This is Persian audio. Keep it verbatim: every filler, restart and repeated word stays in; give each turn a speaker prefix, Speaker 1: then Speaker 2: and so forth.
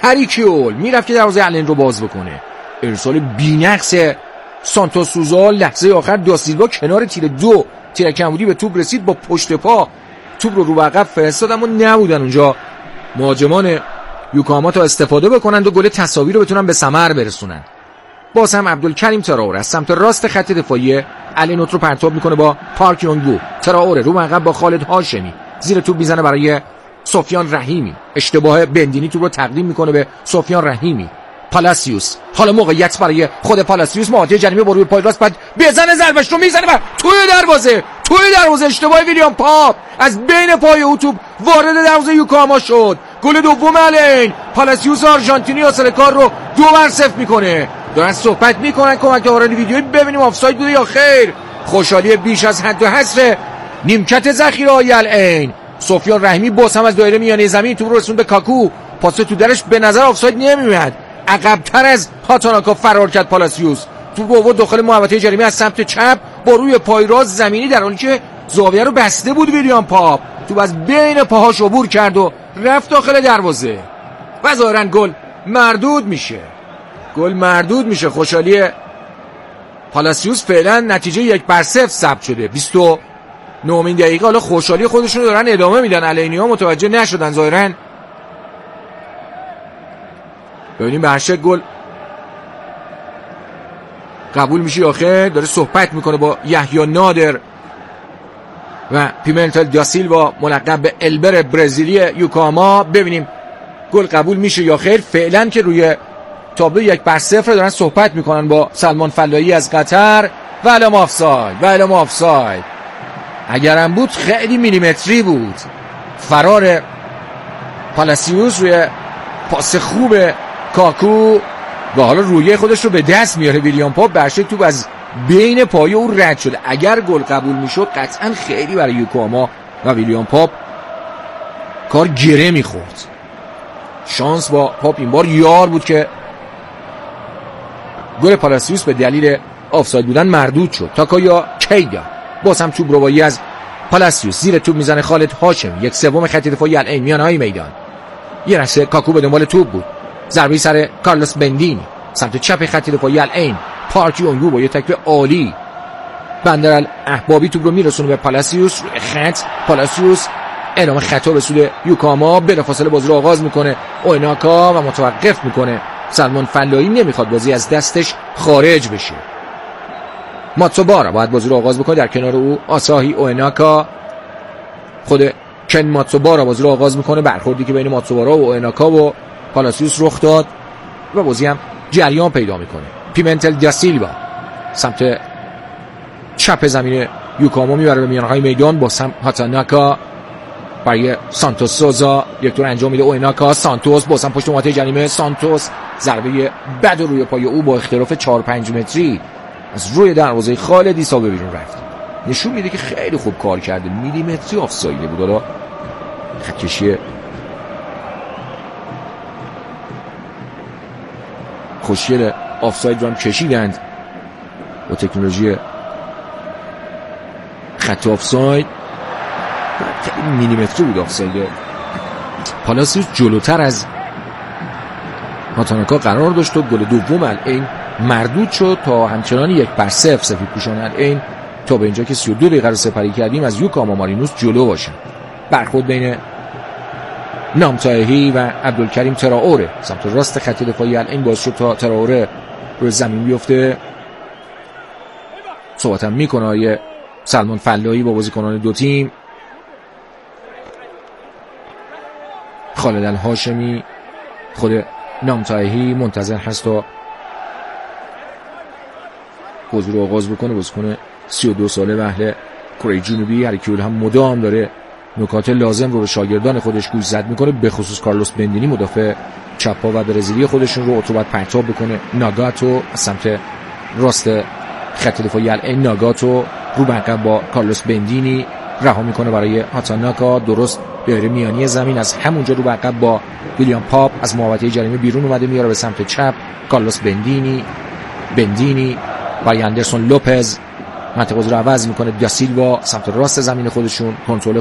Speaker 1: هریکیول میرفت که دروازه الین رو باز بکنه. ارسال بی‌نقص سانتوس سوزا. لحظه آخر داسیلوا کنار تیر دو تیر کمبودی به توپ رسید، با پشت پا توپ رو رو عقب فرستاد، اما نبودن اونجا مهاجمان یوکاما تا استفاده بکنند و گل تساوی رو بتونن به ثمر برسونن. باز هم عبدالکریم تراوره از سمت راست خط دفاعی الینوت رو پرتاب میکنه با پارک یونگو. تراوره رو عقب با خالد هاشمی، زیر توپ میزنه برای سفیان رحیمی. اشتباه بندینی توپ رو تقدیم میکنه به سفیان رحیمی. پالاسیوس، حالا موقعیت برای خود پالاسیوس، محوطه جریمه با روی پای راست، بعد بزنه ضربش رو میزنه و توی دروازه توی دروازه اشتباه ویلیام پاپ از بین پای او توپ وارد دروازه یوکاما شد. گل دوم الین. پالاسیوس آرژانتینی اصل کار رو دو بر صفر میکنه. دارن صحبت میکنن کمک‌داران ویدیویی ببینیم آفساید بوده یا خیر. خوشحالی بیش از حد و حصر نیمکت ذخیره‌های الین. سفیان رحیمی باز هم از دایره میانه زمین توپ رو رسوند به کاکو. پاس تو درش به نظر آفساید نمیاد. عقب‌تر از هاتاناکا فرار کرد پالاسیوس. توپ آورد داخل محوطه جریمه از سمت چپ با روی پای راست زمینی، در حالی که زاویه رو بسته بود ویلیام پاپ. توپ از بین پاهاش عبور کرد و رفت داخل دروازه و ظاهراً گل مردود میشه. گل مردود میشه. خوشحالی پالاسیوس فعلا نتیجه یک بر صفر ثبت شده. بیست و نهمین دقیقه. حالا خوشحالی خودشون رو دارن ادامه میدن. الینیا متوجه نشدن ظاهراً. ببینیم به هر شکل گل قبول میشه یا خیر. داره صحبت میکنه با یحیی نادر و پیمنتل داسیلوا ملقب به البر برزیلی یوکاما. ببینیم گل قبول میشه یا خیر. فعلا که روی تابلو یک بر صفر دارن صحبت میکنن با سلمان فلاحی از قطر. و الان آفساید و الان آفساید. اگرم بود خیلی میلیمتری بود. فرار پالاسیوس روی پاس خوب کاکو و حالا روی خودش رو به دست میاره ویلیام پاپ. برشه توپ از بین پای او رد شده. اگر گل قبول میشد قطعا خیلی برای یوکاما و ویلیام پاپ کار گره میخورد. شانس با پاپ این بار یار بود که گل پالاسیوس به دلیل آفساید بودن مردود شد. تاکایا کیدا باز هم توپ روایی از پالاسیوس، زیر توپ میزنه خالد هاشمی. یک سوم خط دفاعی الین میانهای میدان. یه رسه کاکو به دنبال توپ بود. ضربه سر کارلوس بندینی سمت چپ خط دفاعی الین. پارک یونگو با یه تکل عالی بندر الاحبابی توپ رو میرسونه به پالاسیوس. روی خط پالاسیوس اعلام خطا به سود یوکاما. بلافاصله بازی رو آغاز میکنه اویناکا و متوقف میکنه. سلمان فلاحی نمیخواد بازی از دستش خارج بشه. ماتسوبارا باید بازی رو آغاز بکنه. در کنار او آساهی اویناکا. خود کن ماتسوبارا بازی رو آغاز میکنه. برخوردی که بین ماتسوبارا و اویناکا و پالاسیوس رخ داد و بازی هم جریان پیدا میکنه. پیمنتل داسیلوا سمت چپ زمین یوکاما میبره به میانهای میدان با سم هاتاناکا برای سانتوس سوزا. یک دور انجام میده اویناکا. سانتوس با سم پشت محوطه جریمه. سانتوس ضربه بد روی پای او با اختلاف چهار پنج متری از روی دروازه خالد عیسی به بیرون رفت. نشون میده که خیلی خوب کار کرده. میلیمتری آفساید بود. حالا خط کشی خوشگل آفساید رو هم کشیدند با تکنولوژی خط آفساید. خیلی میلیمتری بود آفساید. پالاسیوس جلوتر از هاتاناکا قرار داشت و گل دوم الین مردود شد تا همچنان یک بر صفر سفید پوشان الین تا به اینجا که سی و دو دقیقه رو سپری کردیم از یوکاما مارینوس جلو باشن. برخورد بین نامتایهی و عبدالکریم تراوره سمت راست خط دفاعی الین باعث شد تا تراوره روی زمین بیفته. صحبت هم میکنه آیه سلمان فلاحی با بازیکنان دو تیم. خالد الهاشمی خود نامتایهی منتظر هست تا بازی رو آغاز بکنه. بازیکن سی و دو ساله و اهل کره جنوبی. هریکیول هم مدام داره نکات لازم رو به شاگردان خودش گوشزد میکنه، به خصوص کارلوس بندینی مدافع چپا و برزیلی خودشون رو اتوبات پرتاب بکنه. ناگاتو از سمت راست خط دفاعی الین. ناگاتو رو بقب با کارلوس بندینی رها میکنه برای هاتاناکا. درست دایره میانی زمین از همونجا رو بقب با ویلیام پاپ از محوطه جریمه بیرون اومده، میاره به سمت چپ. کارلوس بندینی بندینی برای اندرسون لوپز منطقه رو عوض میکنه. داسیلوا سمت راست زمین خودشون کنترل